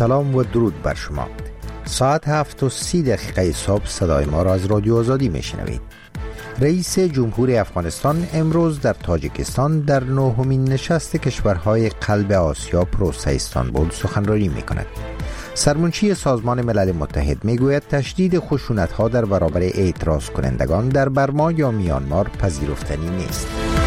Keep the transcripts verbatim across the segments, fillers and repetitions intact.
سلام و درود بر شما. ساعت هفت و سی دقیقه صبح صدای ما را از رادیو آزادی میشنوید. رئیس جمهور افغانستان امروز در تاجیکستان در نهمین نشست کشورهای قلب آسیا پروسه استانبول سخنرانی میکند. سرمنشی سازمان ملل متحد میگوید تشدید خشونت‌ها در برابر اعتراض کنندگان در برما یا میانمار پذیرفتنی نیست.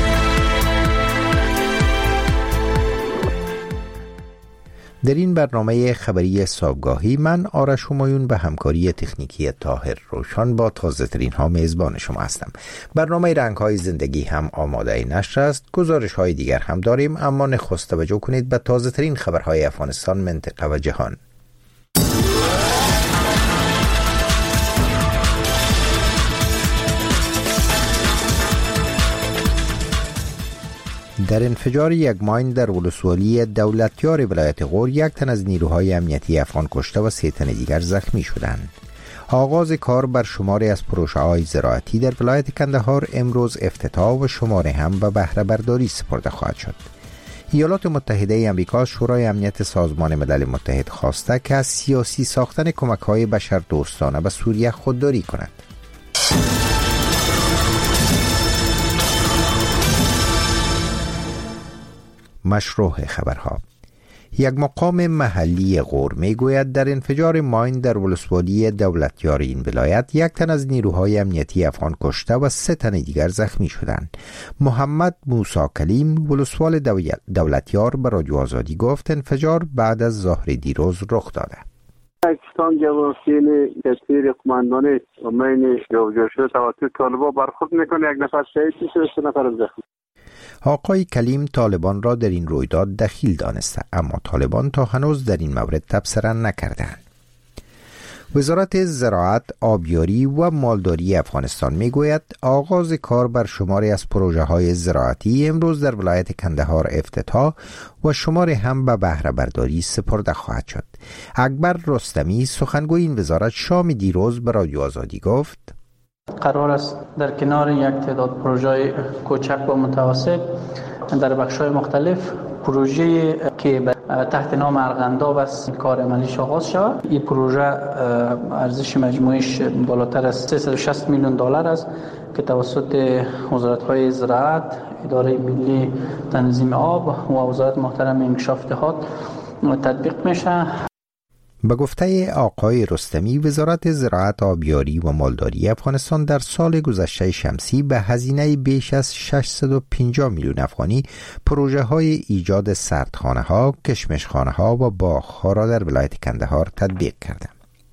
در این برنامه خبری صبحگاهی من آرش همایون به همکاری تکنیکی طاهر روشن با تازه ترین ها میزبان شما هستم. برنامه رنگ های زندگی هم آماده نشر است. گزارش های دیگر هم داریم، اما نخست توجه کنید به تازه ترین خبرهای افغانستان، منطقه و جهان. در انفجار یک ماین در ولسوالی دولتیار ولایت غور یک تن از نیروهای امنیتی افغان کشته و سه تن دیگر زخمی شدند. آغاز کار بر شماری از پروژه‌های زراعتی در ولایت کندهار امروز افتتاح و شماره هم به بهره برداری سپرده خواهد شد. ایالات متحده آمریکا شورای امنیت سازمان ملل متحد خواسته که از سیاسی ساختن کمک‌های بشردوستانه به سوریه خودداری کند. مشروع خبرها. یک مقام محلی غور میگوید در انفجار ماین در ولسوالی دولتیار این ولایت یک تن از نیروهای امنیتی افغان کشته و سه تن دیگر زخمی شدند. محمد موسی کلیم ولسوال دولتیار به رادیو آزادی گفت انفجار بعد از ظهر دیروز رخ داده. پاکستان جواسین کثیر قماندان ماین جوجا شده توسط طالبان برخورد میکنه، یک نفر شهید شده، سه نفر زخمی. آقای کلیم طالبان را در این رویداد دخیل دانسته، اما طالبان تا هنوز در این مورد تبصره نکردند. وزارت زراعت، آبیاری و مالداری افغانستان میگوید آغاز کار بر شماری از پروژه های زراعتی امروز در ولایت کندهار افتتاح و شماری هم به بهره برداری سپرده خواهد شد. اکبر رستمی سخنگوی این وزارت شام دیروز به رادیو آزادی گفت قرار است در کنار یک تعداد پروژه کوچک و متوسط در بخش‌های مختلف پروژه که تحت نام ارغنداب است کار عملیش آغاز شود. این پروژه ارزش مجموعیش بالاتر از سیصد و شصت میلیون دلار است که توسط وزارت‌های زراعت، اداره ملی تنظیم آب و وزارت محترم انکشاف دهات تطبیق میشه. به گفته آقای رستمی، وزارت زراعت، آبیاری و مالداری افغانستان در سال گذشته شمسی به هزینه بیش از ششصد و پنجاه میلیون افغانی پروژه های ایجاد سردخانه ها، کشمشخانه ها و باغ ها را در ولایت کندهار تطبیق کرده.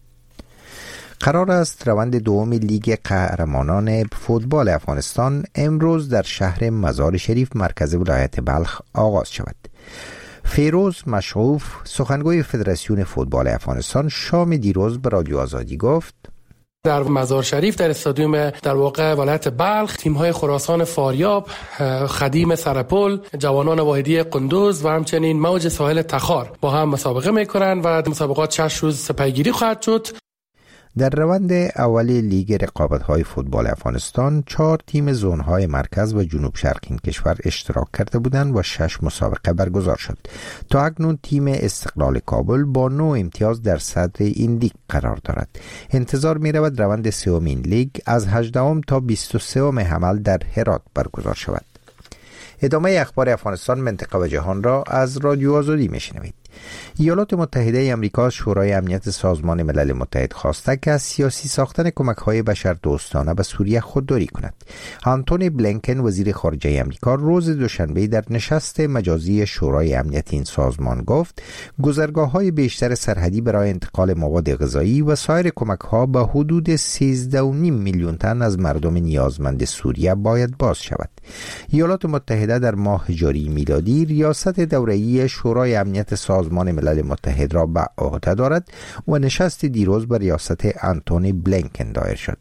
قرار است روند دوم لیگ قهرمانان فوتبال افغانستان امروز در شهر مزار شریف مرکز ولایت بلخ آغاز شود. فیروز مشعوف سخنگوی فدراسیون فوتبال افغانستان شام دیروز به رادیو آزادی گفت در مزار شریف در استادیوم در واقع ولایت بلخ تیم‌های خراسان فاریاب، خدیم سرپل، جوانان واحدی قندوز و همچنین موج ساحل تخار با هم مسابقه می‌کنند و مسابقات شش روز سپاهیگیری خواهد شد. در روند اول لیگ رقابت‌های فوتبال افغانستان چهار تیم زون‌های مرکز و جنوب شرق این کشور اشتراک کرده بودند و شش مسابقه برگزار شد. تا اکنون تیم استقلال کابل با نه امتیاز در صدر این لیگ قرار دارد. انتظار می‌رود روند سومین لیگ از هجدهم تا بیست و سوم حمل در هرات برگزار شود. ادامه اخبار افغانستان، منطقه و جهان را از رادیو آزادی میشنوید. ایالات متحده آمریکا شورای امنیت سازمان ملل متحد خواسته که از سیاسی ساختن کمک‌های بشردوستانه به سوریه خودداری کند. آنتونی بلینکن وزیر خارجه آمریکا روز دوشنبه در نشست مجازی شورای امنیت این سازمان گفت گذرگاه‌های بیشتر سرحدی برای انتقال مواد غذایی و سایر کمک‌ها به حدود سیزده و نیم میلیون تن از مردم نیازمند سوریه باید باز شود. ایالات متحده در ماه جاری میلادی ریاست دوره‌ای شورای امنیت سازمان ملل متحد را به عهده دارد و نشست دیروز به ریاست آنتونی بلینکن دایر شد.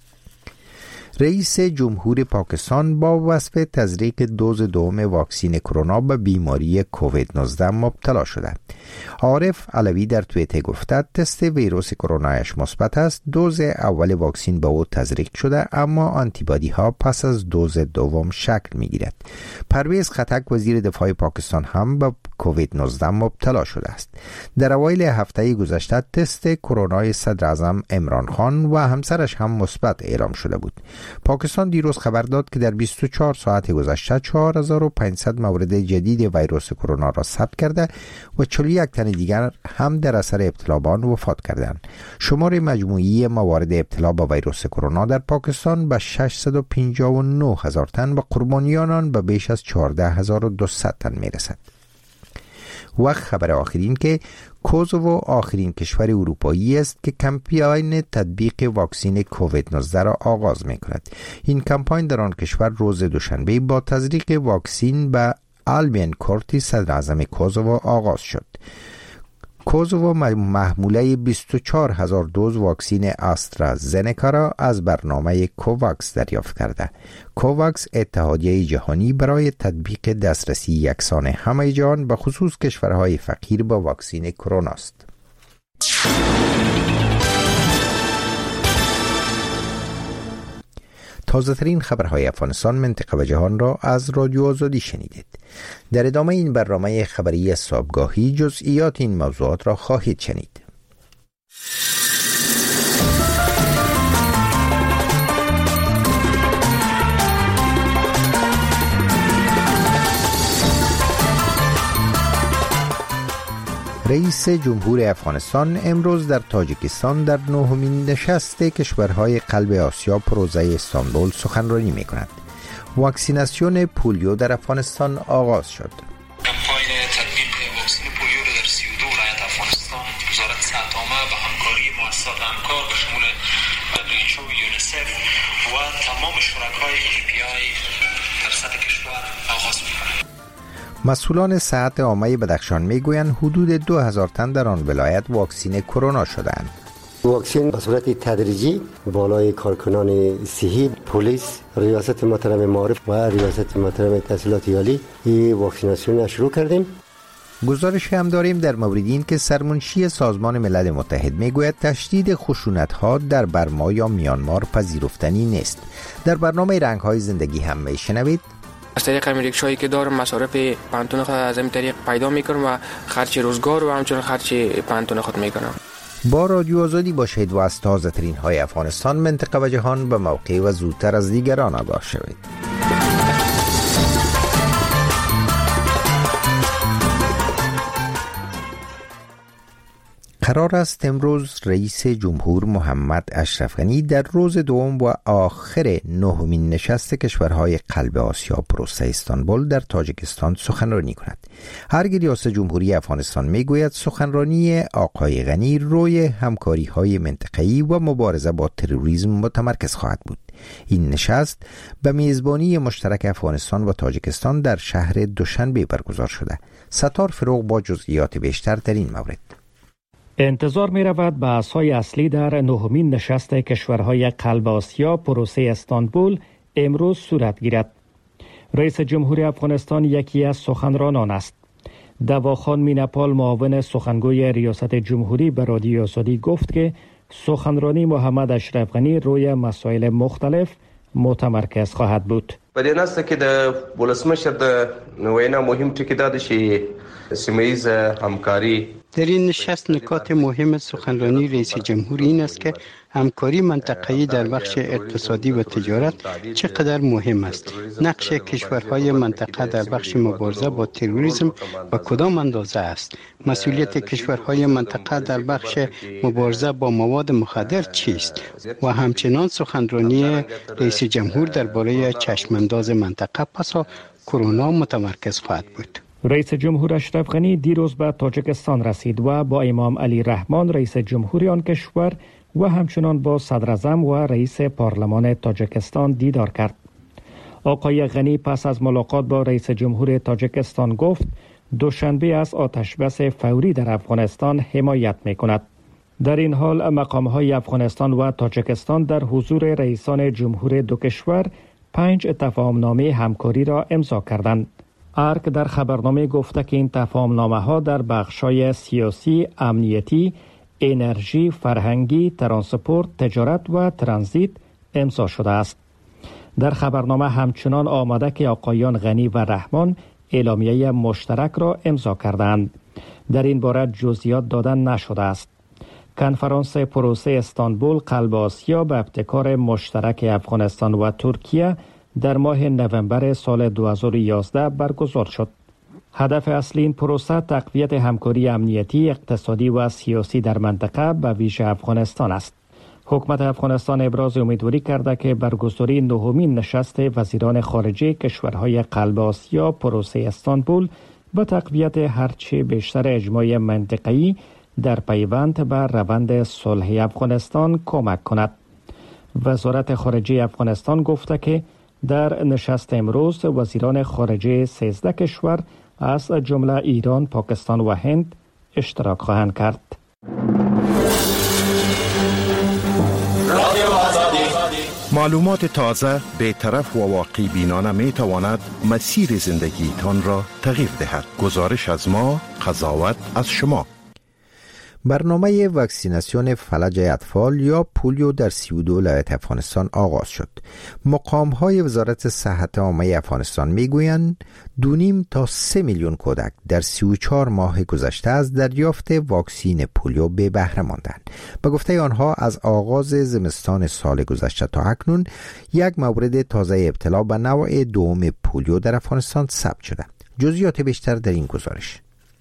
رئیس جمهور پاکستان با وصف تزریق دوز دوم واکسین کرونا به بیماری کووید نوزده مبتلا شده. عارف علوی در توییتر گفته تست ویروس کرونایش مثبت است. دوز اول واکسین به او تزریق شده اما آنتیبادی ها پس از دوز دوم شکل می گیرد. پرویز خټک وزیر دفاع پاکستان هم به کووید نوزده مبتلا شده است. در اوایل هفته گذشته تست کرونا صدر اعظم عمران خان و همسرش هم مثبت اعلام شده بود. پاکستان دیروز خبر داد که در بیست و چهار ساعت گذشته چهار هزار و پانصد مورد جدید ویروس کرونا را ثبت کرده و چهل و یک تن دیگر هم در اثر ابتلا به آن وفات کردند. شمار مجموعی موارد ابتلا با ویروس کرونا در پاکستان به ششصد و پنجاه و نه هزار تن و قربانیان آن به بیش از چهارده هزار و دویست تن میرسد. و خبر آخرین که کوزوو آخرین کشور اروپایی است که کمپاین تطبیق واکسن کووید نوزده را آغاز می کند. این کمپاین در آن کشور روز دوشنبه با تزریق واکسن به آلبین کورتی صدر اعظم کوزوو آغاز شد. کوزوو محموله بیست و چهار هزار دوز واکسن آسترازنکا را از برنامه کوواکس دریافت کرده. کوواکس اتحادیه جهانی برای تطبیق دسترسی یکسان همه جهان به خصوص کشورهای فقیر با واکسن کرونا است. تازه ترین خبرهای افغانستان، منطقه و جهان را از رادیو آزادی شنیدید. در ادامه این برنامه خبری صبحگاهی جزئیات این موضوعات را خواهید شنید. رئیس جمهور افغانستان امروز در تاجیکستان در نهمین نشست کشورهای قلب آسیا پروژه استانبول سخنرانی می کند. واکسیناسیون پولیو در افغانستان آغاز شد. کمپاین تطبیق واکسن پولیو را در سی و دو ولایت افغانستان وزارت صحت عامه به همکاری مؤسسات همکار به شمول دبلیو و یونیسف و تمام شرکای ای پی آی در سطح کشور آغاز می کند. مسئولان صحت عامه بدخشان میگویند حدود دو هزار تن در آن ولایت واکسن کرونا شدند. واکسن به صورت تدریجی بالای کارکنان صحی، پلیس، ریاست محترم معارف و ریاست محترم تحصیلات عالی این واکسیناسیون شروع کردیم. گزارش هم داریم در مورد این که سرمنشی سازمان ملل متحد میگوید تشدید خشونت‌ها در برما یا میانمار پذیرفتنی نیست. در برنامه رنگ‌های زندگی هم میشنوید از طریق ریکشایی که دارم مصارف پانتون خود از این طریق پیدا میکنم و خرچ روزگار و همچنین خرچ پانتون خود میکنم. با رادیو آزادی باشید و از تازه ترین های افغانستان، منطقه و جهان به موقع و زودتر از دیگران آگاه شوید. قرار است امروز رئیس جمهور محمد اشرف غنی در روز دوم و آخر نهمین نشست کشورهای قلب آسیا پروسه استانبول در تاجیکستان سخنرانی کند. هرگاه ریاست جمهوری افغانستان میگوید سخنرانی آقای غنی روی همکاری‌های منطقه‌ای و مبارزه با تروریسم متمرکز خواهد بود. این نشست به میزبانی مشترک افغانستان و تاجیکستان در شهر دوشنبه برگزار شده. ستار فروغ با جزئیات بیشتر در این مورد. انتظار می رود بحث‌های اصلی در نهمین نشست کشورهای قلب آسیا پروسه استانبول امروز صورت گیرد. رئیس جمهوری افغانستان یکی از سخنرانان است. دواخان مینپال معاون سخنگوی ریاست جمهوری به رادیو آزادی گفت که سخنرانی محمد اشرف غنی روی مسائل مختلف متمرکز خواهد بود. په دې نسته کې د ولسمشر د وینا مهم ټکی دا دی چې سیمه‌ایز همکاری در این نشست نکات مهم سخنرانی رئیس جمهور این است که همکاری منطقه‌ای در بخش اقتصادی و تجارت چقدر مهم است. نقش کشورهای منطقه در بخش مبارزه با تروریسم و کدام اندازه است. مسئولیت کشورهای منطقه در بخش مبارزه با مواد مخدر چیست؟ و همچنان سخنرانی رئیس جمهور درباره چشمانداز منطقه پس از کرونا متمرکز خواهد بود. رئیس جمهور اشرف غنی دیروز به تاجیکستان رسید و با امام علی رحمان رئیس جمهوری آن کشور و همچنان با صدر اعظم و رئیس پارلمان تاجیکستان دیدار کرد. آقای غنی پس از ملاقات با رئیس جمهور تاجیکستان گفت دوشنبه از آتشبس فوری در افغانستان حمایت می کند. در این حال مقام‌های افغانستان و تاجیکستان در حضور رئیسان جمهور دو کشور پنج تفاهم‌نامه همکاری را امضا کردند. ارک در خبرنامه گفته که این تفاهم‌نامه‌ها در بخش‌های سیاسی، امنیتی، انرژی، فرهنگی، ترانسپورت، تجارت و ترانزیت امضا شده است. در خبرنامه همچنان آمده که آقایان غنی و رحمان اعلامیه مشترک را امضا کردند. در این باره جزئیات دادن نشده است. کنفرانس پروسه استانبول قلب آسیا به ابتکار مشترک افغانستان و ترکیه در ماه نوامبر سال دو هزار و یازده برگزار شد. هدف اصلی این پروسه تقویت همکاری امنیتی، اقتصادی و سیاسی در منطقه به ویژه افغانستان است. حکومت افغانستان ابراز امیدواری کرده که برگزاری نهمین نشست وزیران خارجه کشورهای قلب آسیا پروسه استانبول به تقویت هرچه بیشتر اجماع منطقه‌ای در پیوند به روند صلح افغانستان کمک کند. وزارت خارجه افغانستان گفته که در نشست امروز وزیران خارجه سیزده کشور از جمله ایران، پاکستان و هند اشتراک خواهند کرد. معلومات تازه، بی‌طرف و واقعی بینانه می تواند مسیر زندگی تان را تغییر دهد. گزارش از ما، قضاوت از شما. برنامه واکسیناسیون فلج اطفال یا پولیو در سی و دو ولایت افغانستان آغاز شد. مقام‌های وزارت صحت عامه افغانستان میگویند دو نیم تا سه میلیون کودک در سی و چهار ماه گذشته از دریافت واکسین پولیو بی بهره ماندند. به گفته آنها از آغاز زمستان سال گذشته تا اکنون یک مورد تازه ابتلا به نوع دوم پولیو در افغانستان ثبت شده. جزئیات بیشتر در این گزارش.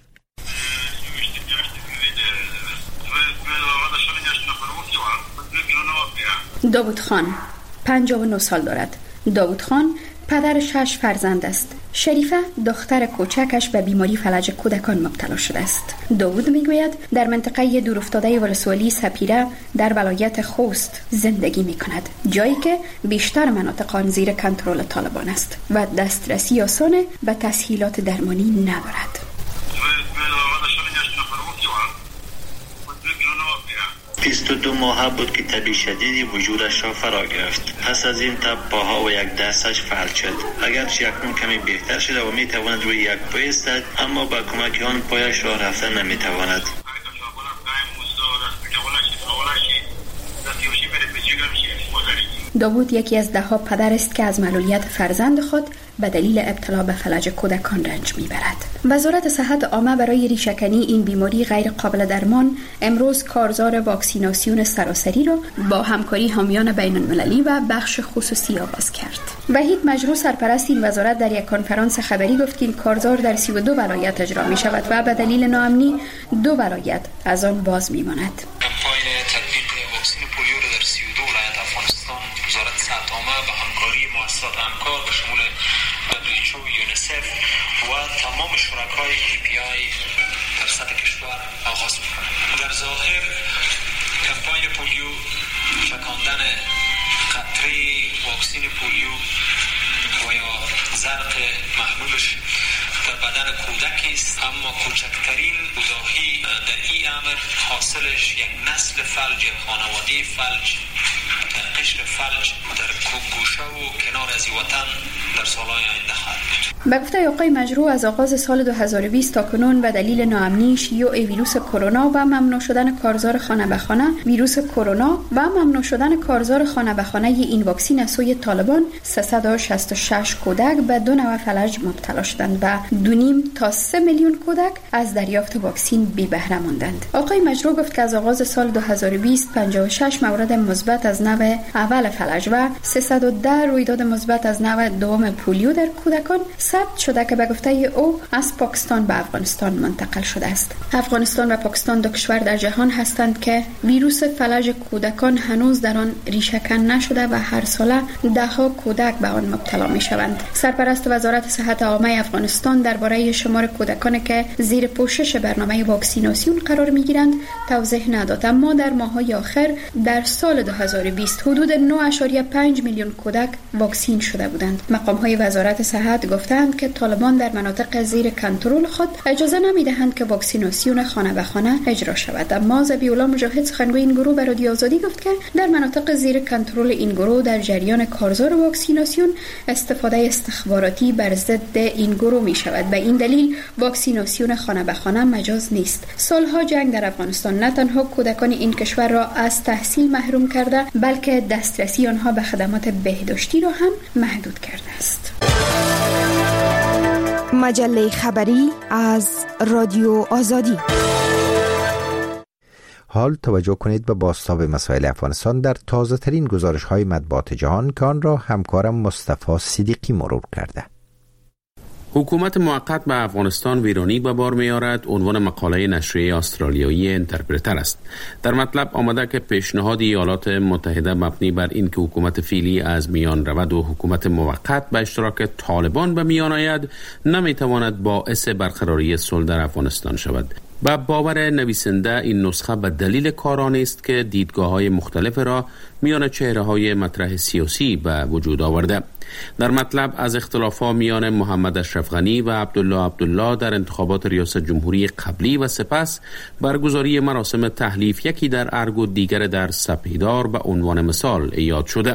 داوود خان پنجاه و نه سال دارد. داوود خان پدر شش فرزند است. شریفه دختر کوچکش به بیماری فلج کودکان مبتلا شده است. داوود میگوید در منطقه دورافتاده ولسوالی سپیره در ولایت خوست زندگی می کند، جایی که بیشتر مناطق آن زیر کنترل طالبان است و دسترسی آسان به تسهیلات درمانی ندارد. بیست و دو ماه بود که تب شدیدی وجودش را فرا گرفت. پس از این تب پاها و یک دستش فلج شد. اگرچه اکنون کمی بهتر شده و می تواند روی یک پای ایستد، اما با کمک آن پایش را رفتن نمی تواند. داوود یکی از ده ها پدر است که از معلولیت فرزند خود به دلیل ابتلا به فلج کودکان رنج میبرد. وزارت صحت عامه برای ریشه‌کنی این بیماری غیر قابل درمان امروز کارزار واکسیناسیون سراسری را با همکاری حامیان بین المللی و بخش خصوصی آغاز کرد. وحید مجروح سرپرست این وزارت در یک کنفرانس خبری گفت که این کارزار در سی و دو ولایت اجرا می شود و به دلیل ناامنی دو ولایت از آن باز می ماند. و تمام شرکای ای پی آی در سطح کشور آغاز می‌کنه. در ظاهر کمپاین پولیو، چکاندن قطره واکسین پولیو و یا زرق محلولش در بدن کودک است، اما کوچکترین کوتاهی در این امر حاصلش یک نسل فلج، خانواده فلج، قشر فلج در گوشه و کنار از وطن در سالهای آینده خواهد بود. به گفته آقای مجروح از آغاز سال دو هزار و بیست تا کنون به دلیل ناامنی شیوع ویروس کرونا و ممنوع شدن کارزار خانه به خانه ویروس کرونا و ممنوع شدن کارزار خانه به خانه این واکسین از سوی طالبان سیصد و شصت و شش کودک به دو نوع فلج مبتلا شدند و دو نیم تا سه میلیون کودک از دریافت واکسین بی بهره ماندند. آقای مجروح گفت که از آغاز سال دو هزار و بیست پنجاه و شش مورد مثبت از نوع اول فلج و سیصد و ده رویداد مثبت از نوع دوم پولیو در کودکان ثبت شده که به گفته او از پاکستان به افغانستان منتقل شده است. افغانستان و پاکستان دو کشور در جهان هستند که ویروس فلج کودکان هنوز در آن ریشه‌کن نشده و هر ساله ده ها کودک به آن مبتلا می شوند. سرپرست وزارت صحت عامه افغانستان درباره شمار کودکانی که زیر پوشش برنامه واکسیناسیون قرار می گیرند توضیح نداد، اما در ماه‌های آخر در سال دو هزار و بیست حدود نه ممیز پنج میلیون کودک واکسین شده بودند. مقام‌های وزارت صحت گفتند که طالبان در مناطق زیر کنترل خود اجازه نمی‌دهند که واکسیناسیون خانه به خانه اجرا شود. اما ذبیح‌الله مجاهد سخنگوی این گروه به رادیو آزادی گفت که در مناطق زیر کنترل این گروه در جریان کارزار واکسیناسیون استفاده استخباراتی بر ضد این گروه می شود. به این دلیل واکسیناسیون خانه به خانه مجاز نیست. سالها جنگ در افغانستان نه تنها کودکان این کشور را از تحصیل محروم کرده، بلکه دسترسی آنها به خدمات بهداشتی را هم محدود کرده است. مجله خبری از رادیو آزادی. حال توجه کنید به بازتاب مسائل افغانستان در تازه ترین گزارش های مطبوعات جهان که آن را همکارم مصطفی صدیقی مرور کرده. حکومت موقت به افغانستان ویرانی به بار می‌آورد عنوان مقاله نشریه استرالیایی اینترپرتر است. در مطلب آمده که پیشنهاد ایالات متحده مبنی بر این که حکومت فعلی از میان رود و حکومت موقت به اشتراک طالبان به میان آید نمی‌تواند باعث برقراری صلح در افغانستان شود. با باور نویسنده این نسخه به دلیل کاران است که دیدگاه‌های مختلف را میان چهره‌های مطرح سیاسی به وجود آورده. در مطلب از اختلافات میان محمد اشرف غنی و عبدالله عبدالله در انتخابات ریاست جمهوری قبلی و سپس برگزاری مراسم تحلیف یکی در ارگ و دیگر در سپیدار به عنوان مثال یاد شده.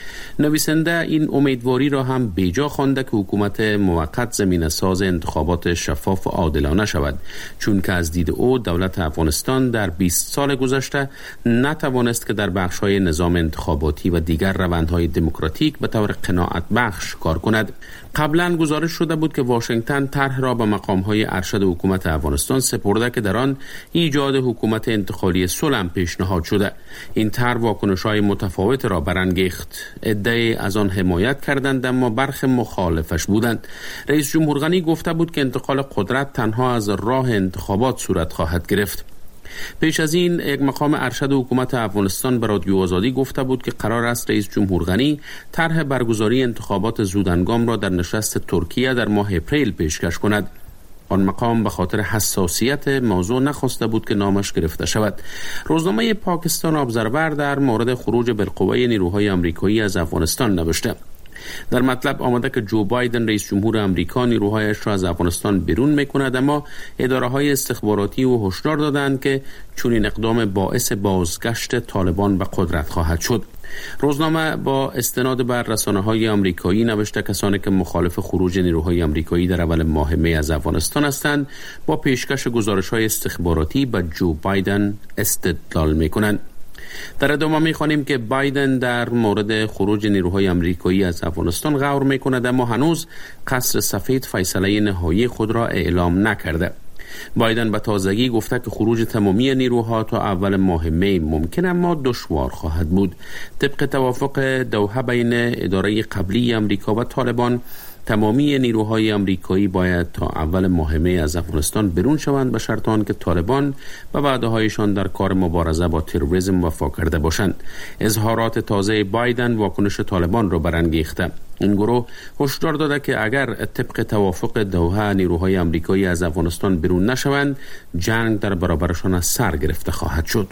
نویسنده این امیدواری را هم بیجا خوانده که حکومت موقت زمینه ساز انتخابات شفاف و عادلانه شود، چون که از دید او دولت افغانستان در بیست سال گذشته نتوانست که در بخش‌های نظام انتخاباتی و دیگر روندهای دموکراتیک به طور قناعت بخش کار کند. قبلا گزارش شده بود که واشنگتن طرح را به مقام‌های ارشد حکومت افغانستان سپرده که در آن ایجاد حکومت انتقالی صلح پیشنهاد شده. این طرح واکنش‌های متفاوت را برانگیخت. ادعای از آن حمایت کردند اما برخی مخالفش بودند. رئیس جمهور غنی گفته بود که انتقال قدرت تنها از راه انتخابات صورت خواهد گرفت. پیش از این یک مقام ارشد حکومت افغانستان به رادیو آزادی گفته بود که قرار است رئیس جمهور غنی طرح برگزاری انتخابات زودهنگام را در نشست ترکیه در ماه اپریل پیشکش کند. آن مقام به خاطر حساسیت موضوع نخواسته بود که نامش گرفته شود. روزنامه پاکستان ابزرور در مورد خروج بالقوه نیروهای آمریکایی از افغانستان نوشته. در مطلب آمده که جو بایدن رئیس جمهور آمریکا نیروهایش را از افغانستان بیرون میکند، اما اداره‌های استخباراتی او هشدار دادند که چون این اقدام باعث بازگشت طالبان به قدرت خواهد شد. روزنامه با استناد بر رسانه‌های آمریکایی نوشته کسانی که مخالف خروج نیروهای آمریکایی در اول ماه می از افغانستان هستند با پیشکش گزارش‌های استخباراتی به جو بایدن استدلال می‌کنند. در ادامه می‌خوانیم که بایدن در مورد خروج نیروهای آمریکایی از افغانستان غور می‌کند اما هنوز قصر سفید فیصله نهایی خود را اعلام نکرده. بایدن به تازگی گفته که خروج تمامی نیروها تا اول ماه می ممکن اما دشوار خواهد بود. طبق توافق دوحه بین اداره قبلی آمریکا و طالبان، تمامی نیروهای آمریکایی باید تا اول ماه می از افغانستان بیرون شوند به شرط آنکه طالبان به وعده‌هایشان در کار مبارزه با تروریسم وفا کرده باشند. اظهارات تازه بایدن واکنش طالبان را برانگیخته. این گروه هشدار داده که اگر طبق توافق دوحه نیروهای آمریکایی از افغانستان بیرون نشوند، جنگ در برابرشان از سر گرفته خواهد شد.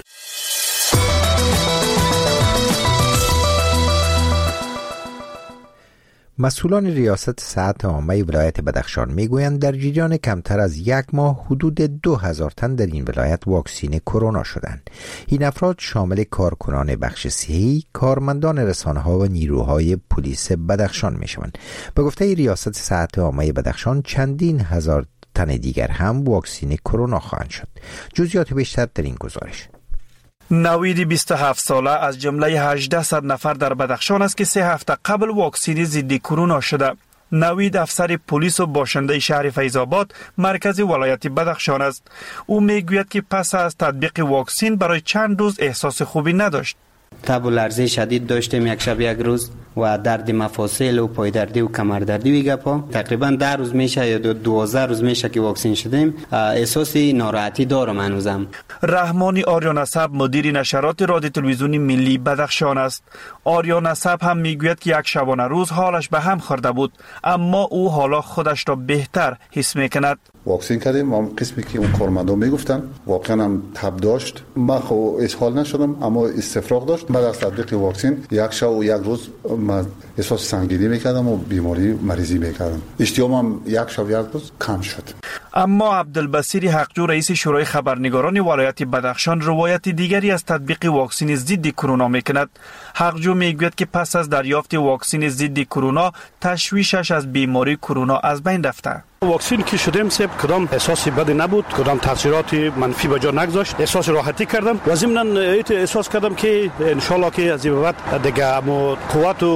مسئولان ریاست صحت عامه ولایت بدخشان میگویند در جریان کمتر از یک ماه حدود دو هزار تن در این ولایت واکسین کرونا شدند. این افراد شامل کارکنان بخش صحی، کارمندان رسانه‌ها و نیروهای پلیس بدخشان میشوند. به گفته ریاست صحت عامه بدخشان چندین هزار تن دیگر هم واکسین کرونا خواهند شد. جزئیات بیشتر در این گزارش. نوید بیست و هفت ساله از جمله هجده نفر در بدخشان است که سه هفته قبل واکسین ضد کرونا شده. نوید افسر پلیس و باشنده شهر فیض‌آباد مرکز ولایت بدخشان است. او میگوید که پس از تطبیق واکسین برای چند روز احساس خوبی نداشت. تب و لرزه شدید داشتیم یک شب یک روز و درد مفاصل و پایدردی و کمردردی و گپا. تقریبا ده روز میشه یا دوازده روز میشه که واکسین شدیم. احساس ناراحتی دارم هنوزم. رحمانی آریا نسب مدیر نشرات رادیو تلویزیونی ملی بدخشان است. آریا نسب هم میگوید که یک شبانه روز حالش به هم خورده بود، اما او حالا خودش را بهتر حس میکند. واکسین کردیم، ما قسمی که اون کارمندان میگفتن واقعا هم تب داشت. من خو اسهال نشدم اما استفراغ داشت. بعد از تطبیق واکسین یک شب و یک روز من احساس سنگینی میکردم و بیماری مریضی میکردم. اشتیامم یک شب یک روز کم شد. اما عبدالبصیر حقجو رئیس شورای خبرنگاران ولایت بدخشان روایت دیگری از تطبیق واکسین ضد کرونا میکند. حقجو میگوید که پس از دریافت واکسین ضد کرونا تشویشش از بیماری کرونا از بین رفته. واکسین که شدیم سب کدام احساسی بدی نبود، کدام تاثیرات منفی به جا نگذاشت. احساس راحتی کردم و ضمن احساس کردم که ان شاء الله که از این بعد دیگه مو قوت و سلامت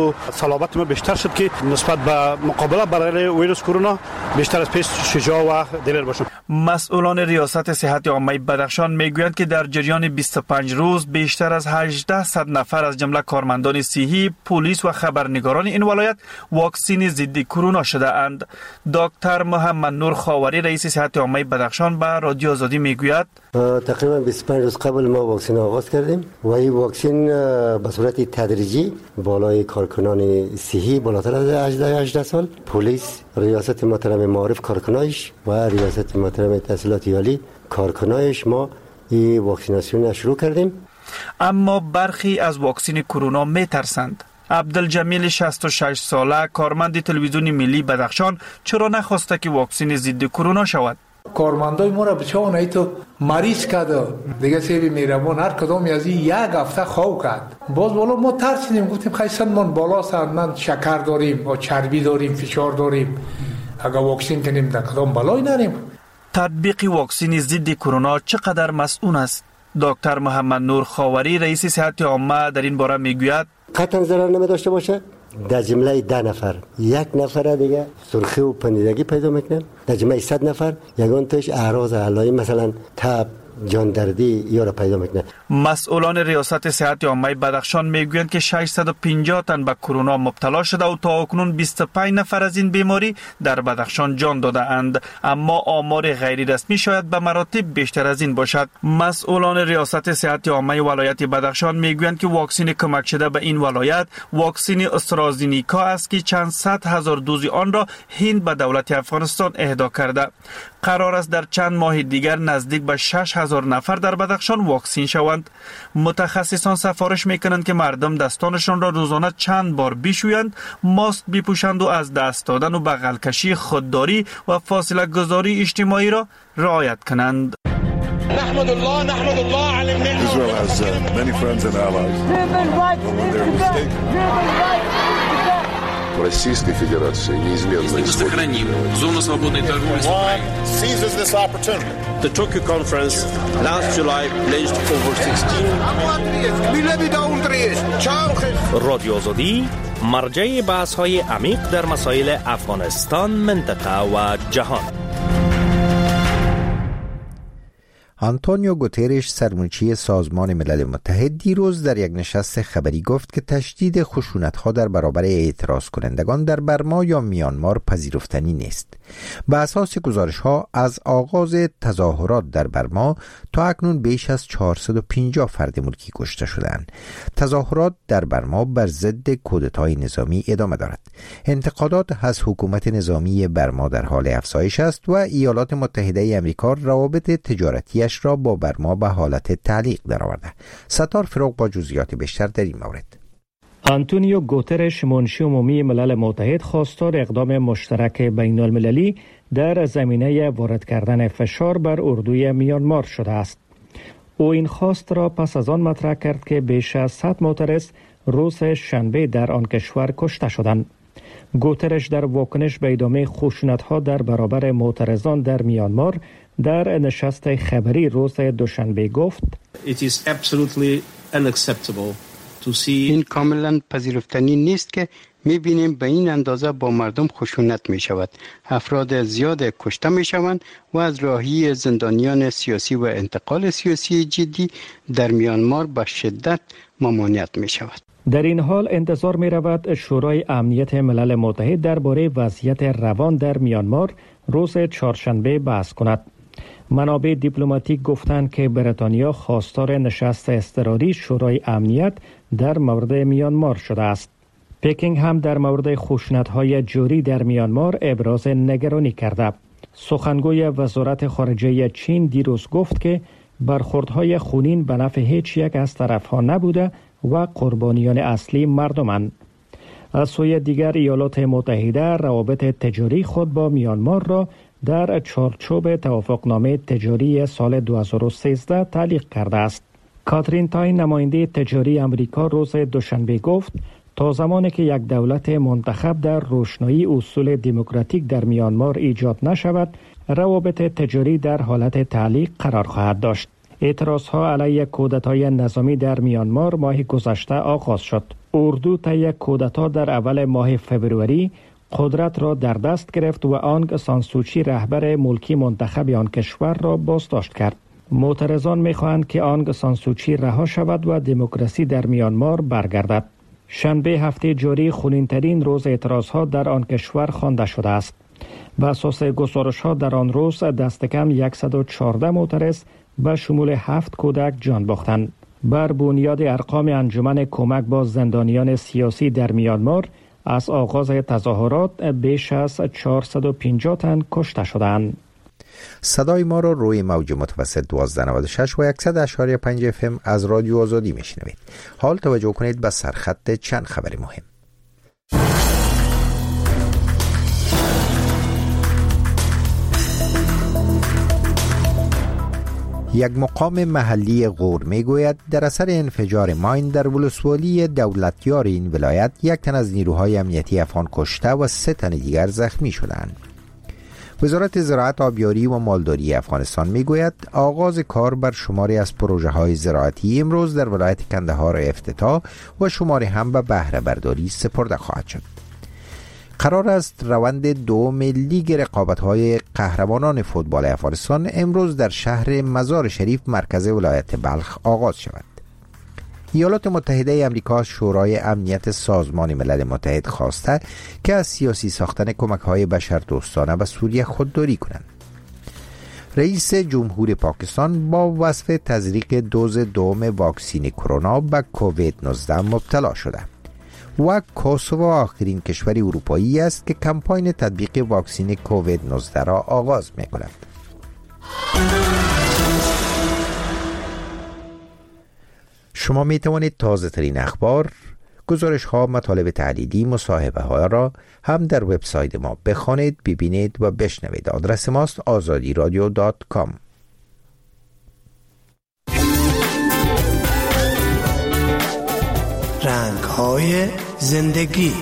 صلابت ما بیشتر شد که نسبت به مقابله برای ویروس کرونا بیشتر از پیش شجاع و دلیر باشیم. مسئولان ریاست صحت عامه بدخشان میگویند که در جریان بیست و پنج روز بیشتر از هجده صد نفر از جمله کارمندان صحی، پلیس و خبرنگاران این ولایت واکسین ضد کرونا شده اند. دکتر محمد نور خاوری رئیس صحت عامه بدخشان به رادیو آزادی میگوید تقریبا بیست و پنج روز قبل ما واکسین آغاز کردیم و این واکسین به صورت تدریجی بالای کارکنان صحی بالاتر از هجده سال، پلیس، ریاست محترم معارف کارکنایش و ریاست محترم تحصیلات عالی کارکنایش ما این واکسیناسیون شروع کردیم. اما برخی از واکسین کرونا میترسند. عبدالجمیل شصت و شش ساله کارمند تلویزیون ملی بدخشان چرا نخواسته که واکسین ضد کرونا شود؟ کارمندای ما را بچه‌ها نه تو مریض کرده دیگه سیبی میرمون هر کدام از این یک هفته خواب کرد. باز بالا ما ترسیدیم، گفتیم خیلی من بالا سن شکر داریم و چربی داریم، فشار داریم، اگر واکسین کنیم در کدام بالای نریم. تطبیق واکسین ضد کرونا چقدر مسئول است؟ دکتر محمد نور خاوری رئیس صحت عامه در این باره میگوید قطعا ضرر نمی داشته باشه. در جمله ده نفر یک نفر دیگه سرخی و پنیدگی پیدا میکنه، در جمله صد نفر یگان توش اعراض علائم مثلا تب، جان دردی یا را پیدا میکنه. مسئولان ریاست صحت عامه بدخشان میگویند که ششصد و پنجاه تن به کرونا مبتلا شده و تا اکنون بیست و پنج نفر از این بیماری در بدخشان جان داده اند، اما آمار غیر رسمی شاید به مراتب بیشتر از این باشد. مسئولان ریاست صحت عامه ولایت بدخشان میگویند که واکسین کمک شده به این ولایت واکسین استرازینیکا است که چند صد هزار دوز آن را هند به دولت افغانستان اهدا کرده. قرار است در چند ماه دیگر نزدیک به شش هزار نفر در بدخشان واکسین شوند. متخصصان سفارش میکنند که مردم دستانشان را روزانه چند بار بشویند، ماسک بپوشند و از دست دادن و بغل کشی خودداری و فاصله گذاری اجتماعی را رعایت کنند. نحمد الله نحمد الله على النعمة. Israel has uh, many friends and allies. Российской Федерации неизменно исходит. Зону свободной торговли seizes this opportunity. The Tokyo Conference last July pledged over sixteen. رادیو آزادی مرجع بحث‌های عمیق در مسائل افغانستان، منطقه و جهان. آنتونیو گوترش سرمنشی سازمان ملل متحد دیروز در یک نشست خبری گفت که تشدید خشونت‌ها در برابر اعتراض کنندگان در برما یا میانمار پذیرفتنی نیست. به اساس گزارش‌ها از آغاز تظاهرات در برما تا اکنون بیش از چهارصد و پنجاه فرد ملکی کشته شدند. تظاهرات در برما بر ضد کودتای نظامی ادامه دارد. انتقادات از حکومت نظامی برما در حال افزایش است و ایالات متحده آمریکا روابط تجارتی را با برما به حالت تعلیق درآورده. ستار فروغ با جزئیات بیشتر در این مورد. آنتونیو گوترش منشی عمومی ملل متحد خواستار اقدام مشترک بین المللی در زمینه وارد کردن فشار بر اردوی میانمار شده است. او این خواست را پس از آن مطرح کرد که بیش از صد معترض روز شنبه در آن کشور کشته شدند. گوترش در واکنش به ادامه خشونت‌ها در برابر معترضان در میانمار در نشست خبری روز دوشنبه گفت It is absolutely unacceptable to see این کاملا پذیرفتنی نیست که می‌بینیم به این اندازه با مردم خشونت می‌شود. افراد زیاد کشته می‌شوند و از راهی زندانیان سیاسی و انتقال سیاسی جدی در میانمار به شدت ممانعت می‌شود. در این حال انتظار می رود شورای امنیت ملل متحد درباره وضعیت روان در میانمار روز چهارشنبه بحث کند. منابع دیپلماتیک گفتند که بریتانیا خواستار نشست اضطراری شورای امنیت در مورد میانمار شده است. پکینگ هم در مورد خشونت‌های جوری در میانمار ابراز نگرانی کرده. سخنگوی وزارت خارجه چین دیروز گفت که برخوردهای خونین به نفع هیچ یک از طرف‌ها نبوده و قربانیان اصلی مردمند. از سوی دیگر ایالات متحده روابط تجاری خود با میانمار را در چارچوب توافقنامه تجاری سال دو هزار و سیزده تعلیق کرده است. کاترین تای نماینده تجاری امریکا روز دوشنبه گفت تا زمانی که یک دولت منتخب در روشنایی اصول دموکراتیک در میانمار ایجاد نشود، روابط تجاری در حالت تعلیق قرار خواهد داشت. اعتراضها علیه کودتای نظامی در میانمار ماه گذشته آغاز شد. اردو طی کودتا در اول ماه فوریه قدرت را در دست گرفت و آنگ سان سوچی رهبر ملکی منتخب آن کشور را بازداشت کرد. معترضان می‌خواهند که آنگ سان سوچی رها شود و دموکراسی در میانمار برگردد. شنبه هفته جاری خونین‌ترین روز اعتراضها در آن کشور خوانده شده است. بر اساس گزارش‌ها در آن روز دست کم صد و چهارده معترض به شمول هفت کودک جان باختند. بر بنیاد ارقام انجمن کمک با زندانیان سیاسی در میانمار از آغاز تظاهرات بیش از چهارصد و پنجاه تن کشته شدند. صدای ما را روی موج متوسط دوازده نود و شش و صد و یک و پنج اف ام از رادیو آزادی میشنوید. حال توجه کنید به سرخط چند خبر مهم. یک مقام محلی غور میگوید در اثر انفجار ماین در ولسوالی دولتیار این ولایت یک تن از نیروهای امنیتی افغان کشته و سه تن دیگر زخمی شدند. وزارت زراعت، آبیاری و مالداری افغانستان میگوید آغاز کار بر شماری از پروژه های زراعتی امروز در ولایت کندهار افتتاح و شماری هم به بهره برداری سپرده خواهد شد. قرار است روند دوم لیگ رقابت‌های قهرمانان فوتبال افغانستان امروز در شهر مزار شریف مرکز ولایت بلخ آغاز شود. ایالات متحده آمریکا شورای امنیت سازمان ملل متحد خواسته که از سیاسی ساختن کمک‌های بشردوستانه به سوریه خودداری کنند. رئیس جمهور پاکستان با وصف تزریق دوز دوم واکسین کرونا به کووید نوزده مبتلا شده و کوسوو آخرین کشور اروپایی است که کمپاین تطبیق واکسین کووید نوزده را آغاز می‌کند. شما می توانید تازه ترین اخبار، گزارش ها، مطالب تحلیلی، مصاحبه ها را هم در وبسایت ما بخوانید، ببینید و بشنوید. آدرس ماست آزادی رادیو دات کام. رنگ های زندگی.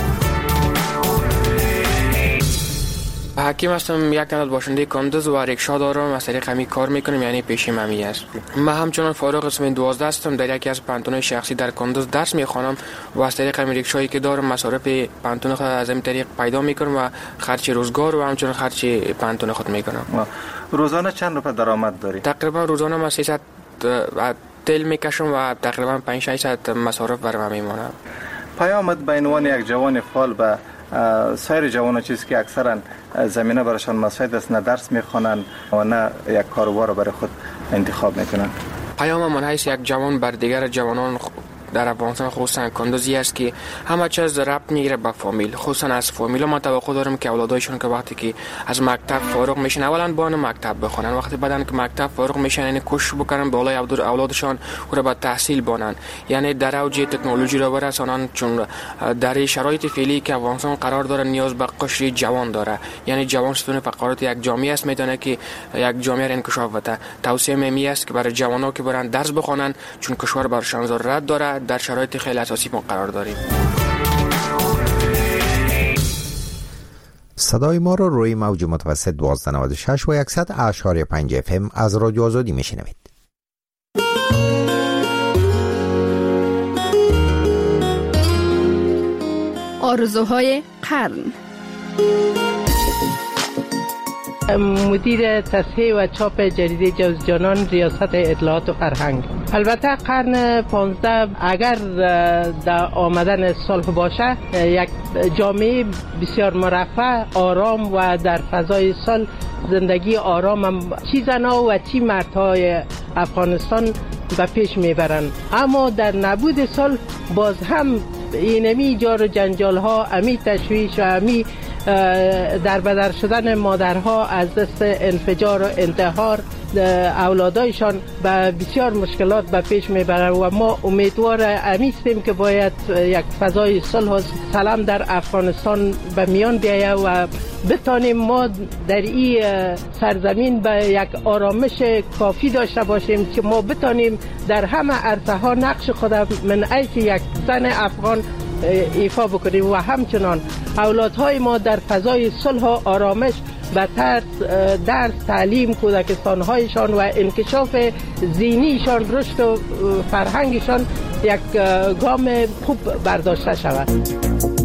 حکیم هستم، یک تن از باشنده کندوز و ریکشا دارم. از طریق همی کار میکنم، یعنی پیشیم همی است. من همچنان فارغ قسم دوازده هستم، در یکی از پانتون شخصی در کندوز درس میخوانم و از طریق همی ریکشایی که دارم مصارف پانتون خود از این طریق پیدا میکنم و خرچ روزگار و همچنان خرچ پانتون خود میکنم. روزانه چند روپیه درآمد داری؟ تقریبا روزانه من سیصد تل میکشم و تقریبا پنج ششصد مصارف برام میمونه. پیامت به عنوان یک جوان فعال به سایر جوانان چیزی که اکثرا زمینه براشان مساعد است، نه درس میخوانند و نه یک کاروبار را برای خود انتخاب میکنند. پیام من حیث یک جوان بر دیگر جوانان در افغانستان خصوصا کندوزی است که همه چیز ربط میگیره به فامیل، خصوصا از فامیل. من توقع دارم که اولادایشون که وقتی که از مکتب فارغ میشن اولا بان مکتب بخونن، وقتی بعدن که مکتب فارغ میشن یعنی کوشش بکنن بالای اولادشان او را به تحصیل بانن، یعنی در اوج تکنولوژی را برسانن، چون در شرایط فعلی که افغانستان قرار داره نیاز به قشر جوان داره، یعنی جوان ستون فقرات یک جامعه است، میتونه که یک جامعه را انکشاف بده. توصیه می است که برای جوانان که برن درس بخونن، چون کشور برشان ضرورت داره، در شرایط خیلی اساسی ما قرار داریم. صدای ما را روی موج متوسط دوازده نود و شش و صد و یک و پنج اف ام از رادیو آزادی میشنوید. آرزوهای قرن. مدیر تصحیح و چاپ جریده جوزجانان، ریاست اطلاعات و فرهنگ. البته قرن پانزده اگر در آمدن صلح باشه، یک جامعه بسیار مرفه، آرام و در فضای صلح زندگی آرام چی زنا و چی مردهای افغانستان به پیش میبرند. اما در نبود صلح باز هم اینمی جار و جنجال ها، امی تشویش و امی در بدر شدن مادرها از دست انفجار و انتحار اولادایشان به بسیار مشکلات به پیش میبرند و ما امیدوار امیستیم که باید یک فضای صلح و سلام در افغانستان به میان بیاید و بتانیم ما در این سرزمین به یک آرامش کافی داشته باشیم که ما بتانیم در همه عرصه ها نقش خود من حیث یک زن افغان ایفا بکنیم و همچنان اولادهای ما در فضای صلح و آرامش به طرز درس تعلیم کودکستانهایشان و انکشاف ذهنیشان رشد و فرهنگشان یک گام خوب برداشته شود.